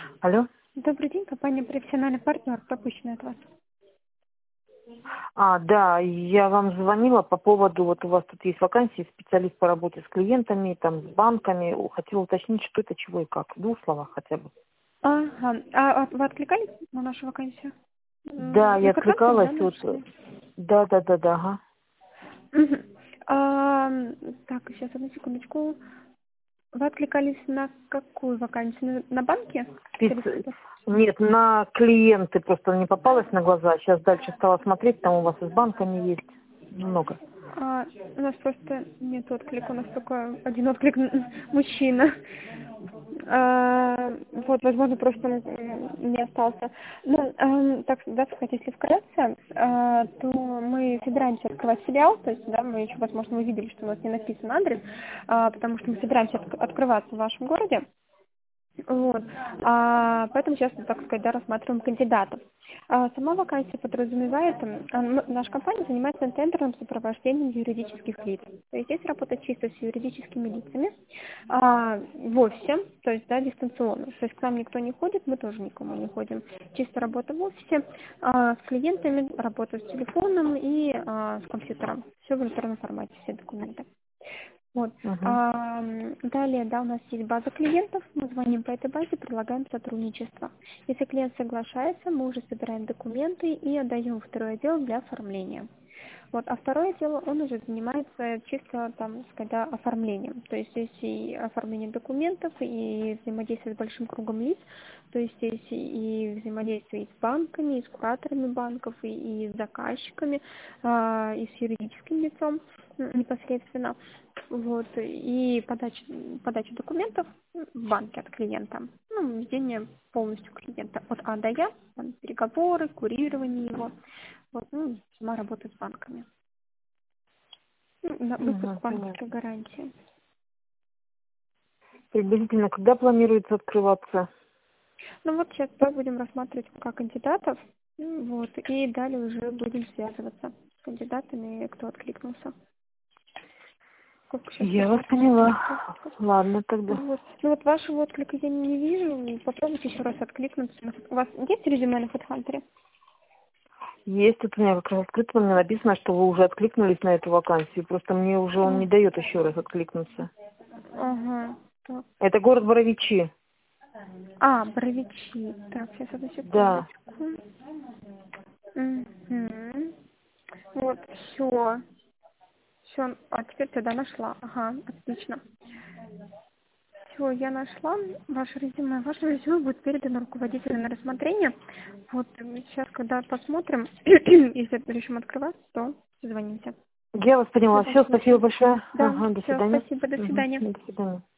Алло. Добрый день, компания «Профессиональный партнер», пропущенная от вас. Да, я вам звонила по поводу, вот у вас тут есть вакансии, специалист по работе с клиентами, там, с банками. Хотела уточнить, что это, чего и как. В 2 словах хотя бы. Ага. Вы откликались на нашу вакансию? Да, я На HeadHunter, откликалась, да, вот, нашли? да, ага. Мгм. Так, сейчас, одну секундочку. Вы откликались на какую вакансию? На банке? Спец- Нет, на клиенты просто не попалась на глаза. Сейчас дальше стала смотреть, там у вас и с банками есть много. У нас просто нет отклика, у нас только один отклик мужчина. Вот, возможно, просто он не остался. Ну, так, да, сказать, если вкратце, то мы собираемся открывать филиал, то есть, да, мы еще, возможно, вы видели, что у нас не написан адрес, потому что мы собираемся открываться в вашем городе. Вот. Поэтому сейчас, так сказать, да, рассматриваем кандидатов. Сама вакансия подразумевает, наша компания занимается тендерным сопровождением юридических лиц. То есть здесь работать чисто с юридическими лицами в офисе, то есть, да, дистанционно. То есть к нам никто не ходит, мы тоже никому не ходим. Чисто работа в офисе, с клиентами, работа с телефоном и с компьютером. Все в электронном формате, все документы. Вот. Угу. Далее, да, у нас есть база клиентов, мы звоним по этой базе, предлагаем сотрудничество. Если клиент соглашается, мы уже собираем документы и отдаем второй отдел для оформления. Вот, а второй отдел, он уже занимается чисто там, когда оформлением. То есть здесь и оформление документов, и взаимодействие с большим кругом лиц, то есть здесь и взаимодействие и с банками, и с кураторами банков, и с заказчиками, и с юридическим лицом непосредственно. Вот, и подача документов в банке от клиента. Ну, ведение полностью клиента от А до Я, там, переговоры, курирование его. Вот, ну, сама работа с банками. На выпуск Угу, банковской понятно. гарантии. Приблизительно когда планируется открываться? Ну вот сейчас да, будем рассматривать пока кандидатов. Вот, и далее уже будем связываться с кандидатами, кто откликнулся. Сколько сейчас Я вас рассматриваем поняла. кандидатов. Ладно тогда. Вот. Ну вот вашего отклика я не вижу. Попробуйте еще раз откликнуться. У вас есть резюме на HeadHunter? Есть, тут у меня как раз открыто, мне написано, что вы уже откликнулись на эту вакансию. Просто мне уже он не дает еще раз откликнуться. Ага. Так. Это город Боровичи. Боровичи. Так, сейчас одну Да. секундочку. Угу. Вот, все. Все, теперь тогда нашла. Ага, отлично. Все, я нашла ваше резюме. Ваше резюме будет передано руководителю на рассмотрение. Вот сейчас, когда посмотрим, если решим открываться, то звоните. Я вас поняла. Все, спасибо Созвонимся. большое. Да, Ага, до все, свидания. спасибо, до Угу, свидания. до свидания.